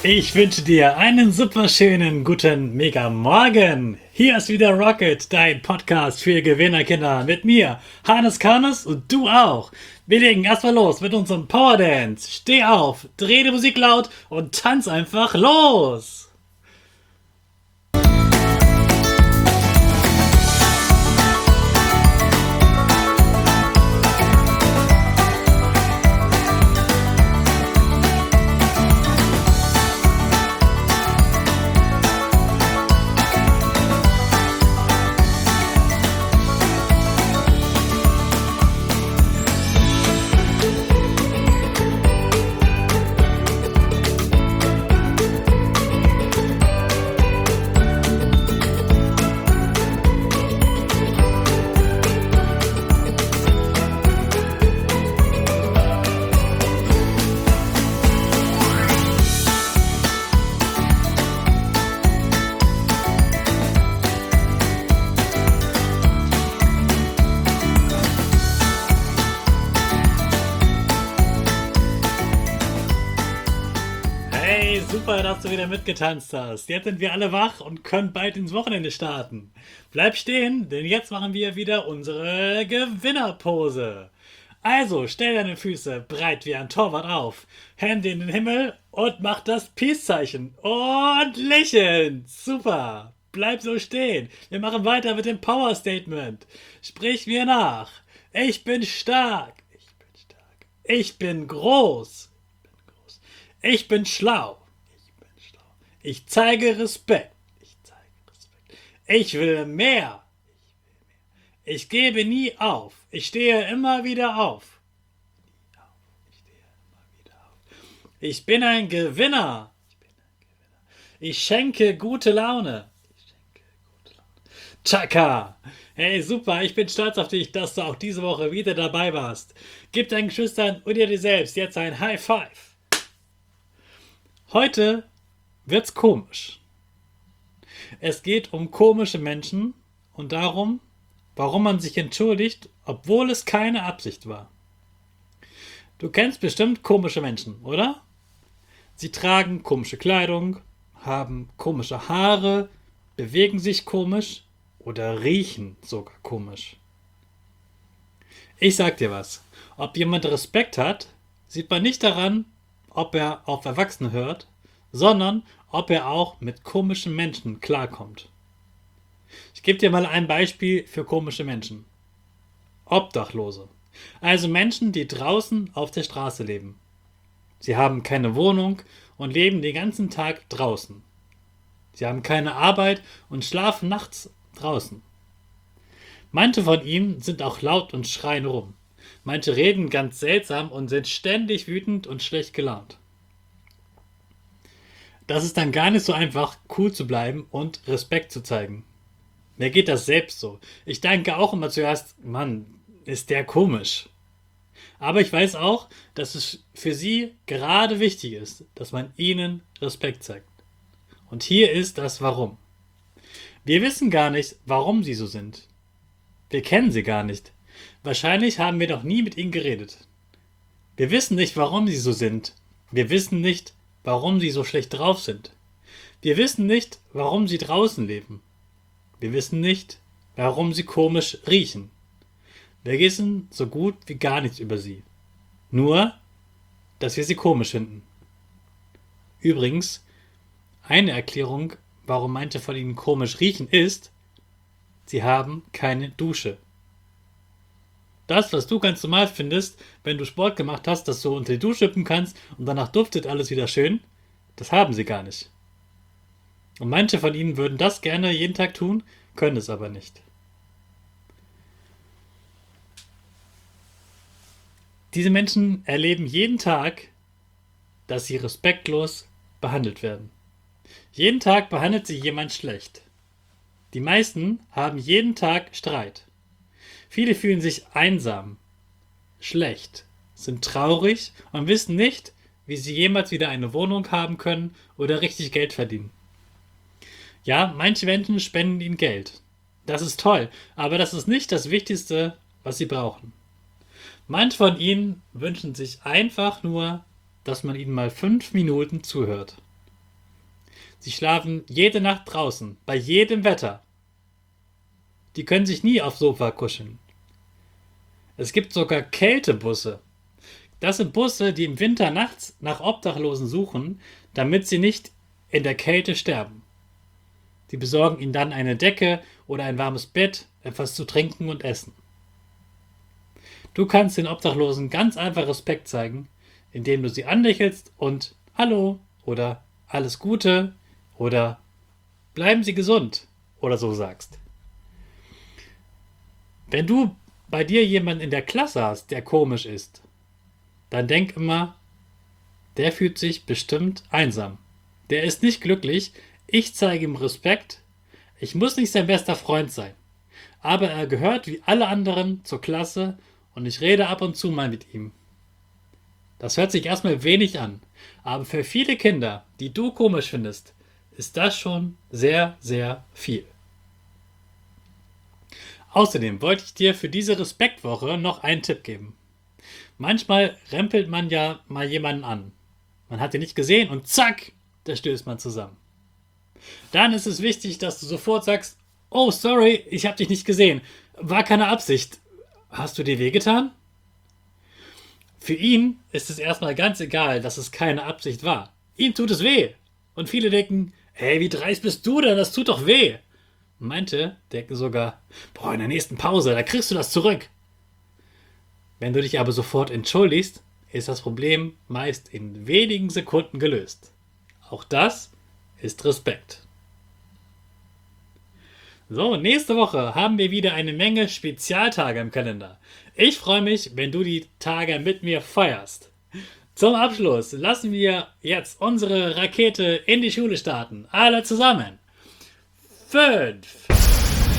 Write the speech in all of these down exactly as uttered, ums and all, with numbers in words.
Ich wünsche dir einen super schönen guten Mega Morgen. Hier ist wieder Rocket, dein Podcast für Gewinnerkinder mit mir, Hannes Karnes und du auch. Wir legen erstmal los mit unserem Power Dance. Steh auf, dreh die Musik laut und tanz einfach los. Hey, super, dass du wieder mitgetanzt hast. Jetzt sind wir alle wach und können bald ins Wochenende starten. Bleib stehen, denn jetzt machen wir wieder unsere Gewinnerpose. Also, stell deine Füße breit wie ein Torwart auf, Hände in den Himmel und mach das Peace-Zeichen. Und lächeln. Super. Bleib so stehen. Wir machen weiter mit dem Power-Statement. Sprich mir nach. Ich bin stark. Ich bin stark. Ich bin groß. Ich bin schlau. Ich bin schlau. Ich zeige Respekt. Ich zeige Respekt. Ich will mehr. Ich will mehr. Ich gebe nie auf. Ich stehe immer wieder auf. Ich stehe immer wieder auf. Ich bin ein Gewinner. Ich bin ein Gewinner. Ich schenke gute Laune. Ich schenke gute Laune. Chaka. Hey, super. Ich bin stolz auf dich, dass du auch diese Woche wieder dabei warst. Gib deinen Geschwistern und dir selbst jetzt ein High Five. Heute wird's komisch. Es geht um komische Menschen und darum, warum man sich entschuldigt, obwohl es keine Absicht war. Du kennst bestimmt komische Menschen, oder? Sie tragen komische Kleidung, haben komische Haare, bewegen sich komisch oder riechen sogar komisch. Ich sag dir was, ob jemand Respekt hat, sieht man nicht daran, ob er auf Erwachsene hört, sondern ob er auch mit komischen Menschen klarkommt. Ich gebe dir mal ein Beispiel für komische Menschen. Obdachlose. Also Menschen, die draußen auf der Straße leben. Sie haben keine Wohnung und leben den ganzen Tag draußen. Sie haben keine Arbeit und schlafen nachts draußen. Manche von ihnen sind auch laut und schreien rum. Manche reden ganz seltsam und sind ständig wütend und schlecht gelaunt. Das ist dann gar nicht so einfach, cool zu bleiben und Respekt zu zeigen. Mir geht das selbst so. Ich denke auch immer zuerst, Mann, ist der komisch. Aber ich weiß auch, dass es für sie gerade wichtig ist, dass man ihnen Respekt zeigt. Und hier ist das Warum. Wir wissen gar nicht, warum sie so sind. Wir kennen sie gar nicht. Wahrscheinlich haben wir noch nie mit ihnen geredet. Wir wissen nicht, warum sie so sind. Wir wissen nicht, warum sie so schlecht drauf sind. Wir wissen nicht, warum sie draußen leben. Wir wissen nicht, warum sie komisch riechen. Wir wissen so gut wie gar nichts über sie. Nur, dass wir sie komisch finden. Übrigens, eine Erklärung, warum manche von ihnen komisch riechen, ist, sie haben keine Dusche. Das, was du ganz normal findest, wenn du Sport gemacht hast, dass du unter die Dusche hüpfen kannst und danach duftet alles wieder schön, das haben sie gar nicht. Und manche von ihnen würden das gerne jeden Tag tun, können es aber nicht. Diese Menschen erleben jeden Tag, dass sie respektlos behandelt werden. Jeden Tag behandelt sie jemand schlecht. Die meisten haben jeden Tag Streit. Viele fühlen sich einsam, schlecht, sind traurig und wissen nicht, wie sie jemals wieder eine Wohnung haben können oder richtig Geld verdienen. Ja, manche Menschen spenden ihnen Geld. Das ist toll, aber das ist nicht das Wichtigste, was sie brauchen. Manche von ihnen wünschen sich einfach nur, dass man ihnen mal fünf Minuten zuhört. Sie schlafen jede Nacht draußen, bei jedem Wetter. Die können sich nie aufs Sofa kuscheln. Es gibt sogar Kältebusse. Das sind Busse, die im Winter nachts nach Obdachlosen suchen, damit sie nicht in der Kälte sterben. Die besorgen ihnen dann eine Decke oder ein warmes Bett, etwas zu trinken und essen. Du kannst den Obdachlosen ganz einfach Respekt zeigen, indem du sie anlächelst und Hallo oder Alles Gute oder Bleiben Sie gesund oder so sagst. Wenn du bei dir jemanden in der Klasse hast, der komisch ist, dann denk immer, der fühlt sich bestimmt einsam. Der ist nicht glücklich, ich zeige ihm Respekt, ich muss nicht sein bester Freund sein, aber er gehört wie alle anderen zur Klasse und ich rede ab und zu mal mit ihm. Das hört sich erstmal wenig an, aber für viele Kinder, die du komisch findest, ist das schon sehr, sehr viel. Außerdem wollte ich dir für diese Respektwoche noch einen Tipp geben. Manchmal rempelt man ja mal jemanden an. Man hat ihn nicht gesehen und zack, da stößt man zusammen. Dann ist es wichtig, dass du sofort sagst, oh sorry, ich habe dich nicht gesehen. War keine Absicht. Hast du dir wehgetan? Für ihn ist es erstmal ganz egal, dass es keine Absicht war. Ihm tut es weh. Und viele denken, hey, wie dreist bist du denn? Das tut doch weh. Manche denken sogar, boah, in der nächsten Pause, da kriegst du das zurück. Wenn du dich aber sofort entschuldigst, ist das Problem meist in wenigen Sekunden gelöst. Auch das ist Respekt. So, nächste Woche haben wir wieder eine Menge Spezialtage im Kalender. Ich freue mich, wenn du die Tage mit mir feierst. Zum Abschluss lassen wir jetzt unsere Rakete in die Schule starten. Alle zusammen. Fünf,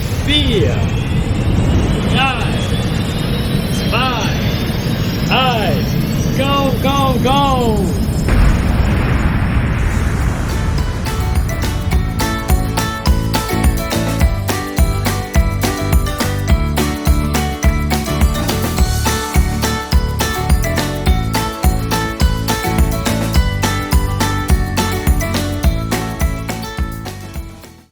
vier, drei, zwei, eins.